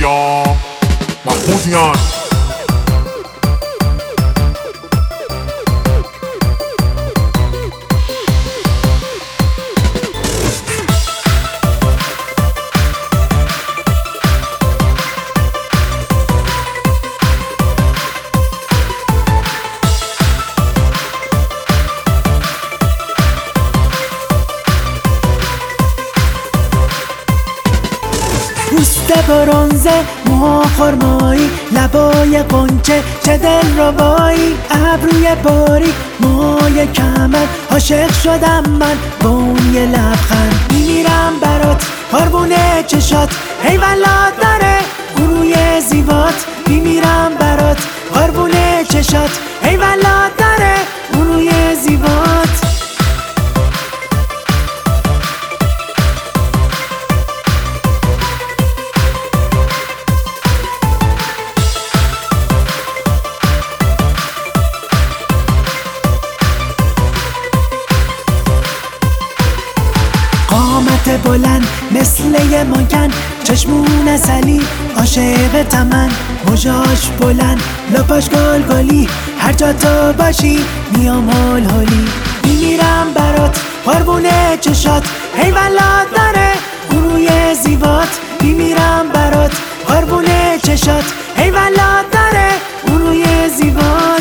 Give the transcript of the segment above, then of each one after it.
بیام محمودیان. پوست برنزه، موها خرمایی، لبای قنچه، چه دل ربایی، ابروی باریک، موهای کمر، عاشق شدم من با اون یه لبخند. میمیرم برات قربونه چشات، ای والا داره اون روی زیبات. میمیرم برات قربونه چشات، ای والا داره اون روی زیبات. قامت بلند مثل یه مانکن، چشمون عسلی عاشق تمن، موجاش بلند لپاش گلگلی، هر جا تو باشی میام هول هولی. میمیرم برات قربونه چشات، ای والا داره اون روی زیبات. میمیرم برات قربونه چشات، ای والا داره اون روی زیبات.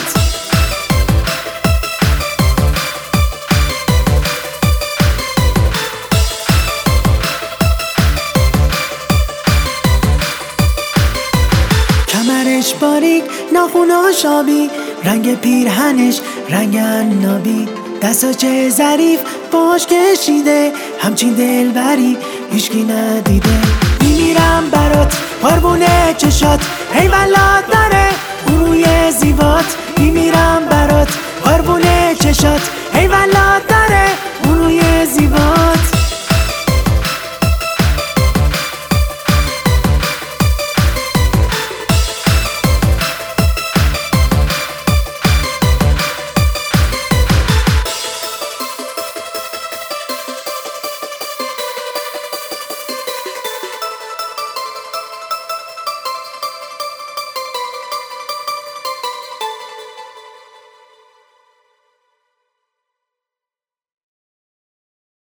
کمرش باریک، ناخوناش آبی، رنگ پیرهنش رنگ عنابی، دستاچه ظریف باش کشیده، همچین دلبری هیچکی ندیده. میمیرم برات قربونه چشات، ای والا داره اون روی زیبات. میمیرم برات قربونه چشات، ای والا